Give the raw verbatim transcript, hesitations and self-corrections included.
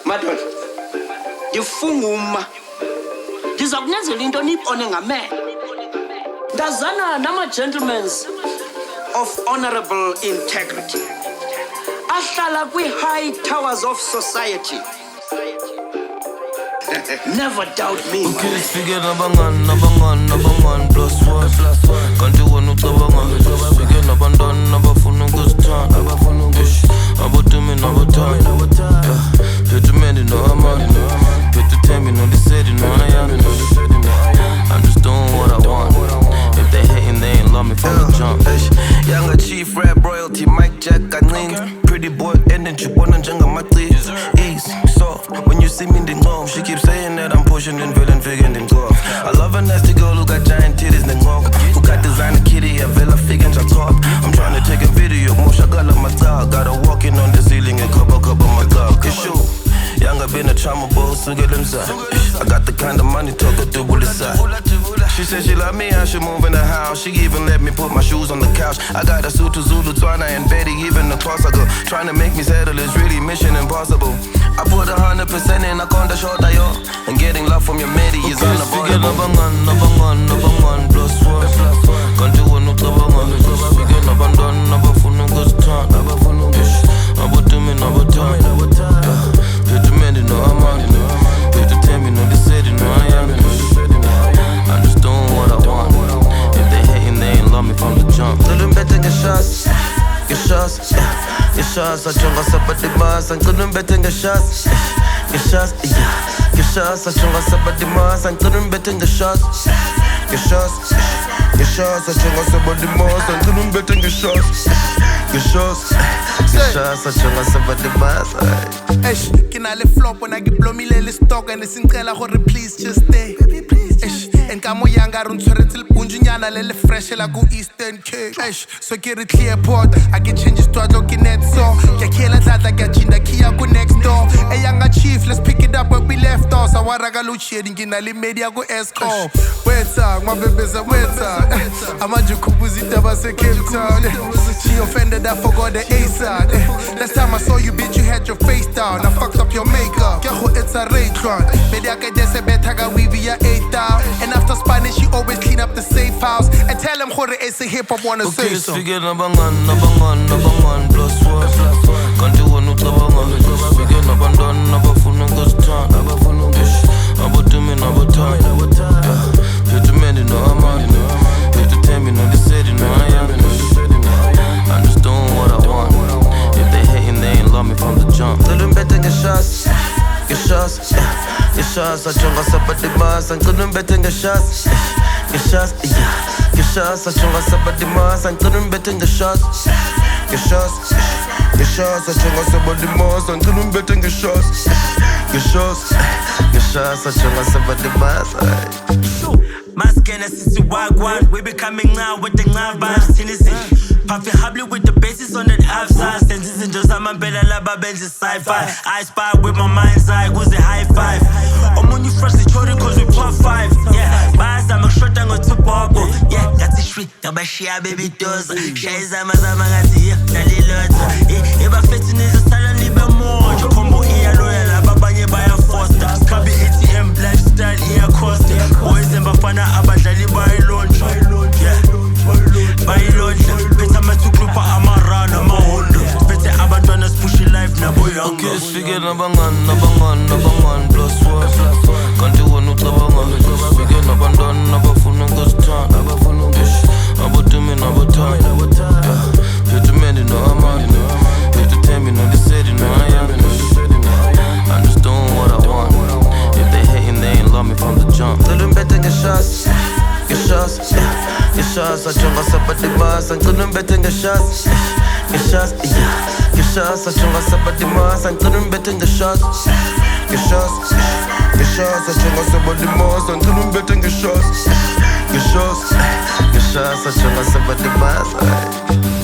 Madoda, ngifunguma. Ndiza kunyanzela into niyibone ngamehlo. Ndazana nama-gentlemen of honorable integrity. Ahlala kwi-high towers of society. Never doubt me. Okay, figure nabangan, nabangan, nabangan plus one. Kanti wena ucabanga. Figure nabandana, nabafuna ukuzithanda. Ish, abotumi nabothanda. Phethe umendi no amani. Phethe uthembi no lisedi no ayami. I'm just doing what I want. If they hating, they ain't love me from the jump. Younger chief, rap royalty, Mike Jack, kancane. Pretty boy, energy, bona njengamaqi. Easy, soft, when you see me in the she keeps saying that I'm pushing and feeling figuring and go. I love a nasty girl who got giant titties and walk. Who got designer kitty, a villa figure and top. I'm trying to take a video, more shagala my dog. Got her walking on the ceiling and couple couple my dog. It's shoot. Younger been a trauma bowl, so get inside. I got the kind of money talk her to bullet side. She said she love me, I should move in the house. She even let me put my shoes on the couch. I got a suit to Zulu, Twana and Betty, even the toss I go. Trying to make me settle is really mission impossible. I put a hundred percent in, I can't short I yo. And getting love from your mate is unavoidable. Nabangan, nabangan, nabangan, plus one. Can't do one, no tabangan. Figure nabandan, nabafunu gustan. Ish, abotumi, nabotan. Phethe umendi no amani. Phethe uthembi no lisedi no ayami. I'm just doing what I want. If they hating, they ain't love me from the jump. Couldn't bet take a shots, get shots, yeah. Get shots. I jungle somebody mass and couldn't bet take a shots, get shots, yeah. Get shots. I jungle somebody mass and couldn't bet take a shots, get shots, get shots. I jungle somebody mass and couldn't bet take a shots, get shots, get shots. I jungle somebody mass. Eish, can I lift flop when I get blow me lele stock and it's in trailer hore please just stay. Eish, and kamo yanga run tshwere til punjunyana lele fresh la go Eastern Cape. Eish, so get it clear port. I get changes to a look in that so. Kya khela tlatla kya chinda kia go next door. A younger chief, let's pick it up where we left off. Sawaraga lu shading ngina li media go escort. Weta, my baby's a weta. Amaju kubuzita base Cape Town. She offended, I forgot the A side. Last time I saw you, bitch, you had your face down. I fucked up your makeup. Kyaho, it's a Raytron. Media ka jese betaga we be a eight down. And after Spanish, she always clean up the safe house. And tell them who it's a hip hop wanna okay, say so. Figure nabangan, nabangan, nabangan plus one. Can't do one utabangan. Figure nabandan, nabafuna gustan. Ish, abotumi nabotan. Phethe umendi no amani. Phethe uthembi no lisedi no ayami. I'm just doing what I want. If they hating, they ain't love me from the jump. Couldn't bet take a shots, get shots, yeah. Get shots. I jungle somebody mass and couldn't bet take a shots, get shots, yeah. Get shots. I jungle somebody mass and couldn't bet take a shots, get shots, get shots. I jungle somebody mass and couldn't bet take a shots, get shots, get shots. I jungle somebody mass. Maskena sisi wagwan, we be coming now with the ngan vibes. Tennessee, puffy hubly with the bases on that outside. Senses and just I'm a better lab, bench sci-fi. I spy with my mind's eye, goes a high five. I'm on you first, it's chori cause we pop five. Yeah, bars I'm a short and go to bubble. Yeah, that's a shriek, Yabashia baby does. Shays I'm a zamagati, Nali Lota. If I fit in is a salon, leave a more. You combo here, loyal, Babanye by a foster. Scabby A T M, lifestyle, here, cost. Boys in Bafana, Abadali by launch. Yeah, by launch. Better my two group, I'm a run, I'm a Honda. Better Abadana's pushing life, now boy, young. Okay, figure nabangan, nabangan, nabangan plus one. Can't do one utabangan. Figure nabandan, nabafuna gustan. Ish, abotumi nabotan. Phethe umendi no amani. Phethe uthembi no lisedi no ayami. I'm just doing what I want. If they hating, they ain't love me from the jump. Couldn't bet take a shots, get shots, yeah. Get shots. I jungle somebody mass and couldn't bet take a shots, get shots, yeah. Get shots. I jungle somebody mass and couldn't bet take a shots, get shots, get shots. I jungle somebody mass and couldn't bet take a shots, get shots, get shots. I jungle somebody mass.